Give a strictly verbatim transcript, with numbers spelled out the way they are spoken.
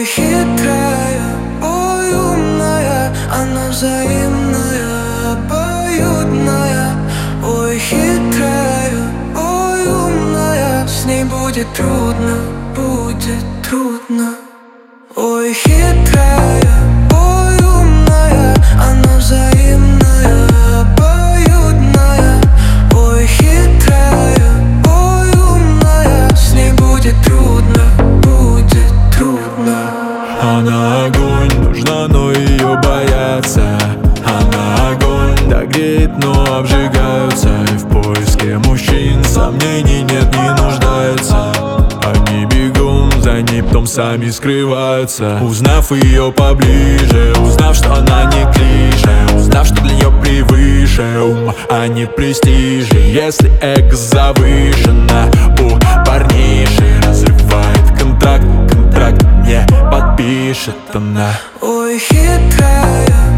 Ой, хитрая, ой, умная, она взаимная, обоюдная. Ой, хитрая, ой, умная, с ней будет трудно, будет трудно. Ой, хитрая, ой, умная, она взаимная, обоюдная. Ой, хитрая, ой, умная, с ней будет трудно, будет трудно. Она огонь, нужна, но ее боятся. Она огонь, да греет, но обжигаются. И в поиске мужчин сомнений нет, не нуждается. Они бегом за ней, потом сами скрываются. Узнав ее поближе, узнав, что она не клише, узнав, что для нее превыше ум, а не престиж. Если эго завышено у парниши, разрывает контракт, контракт не подпишет она. Ой, хитрая,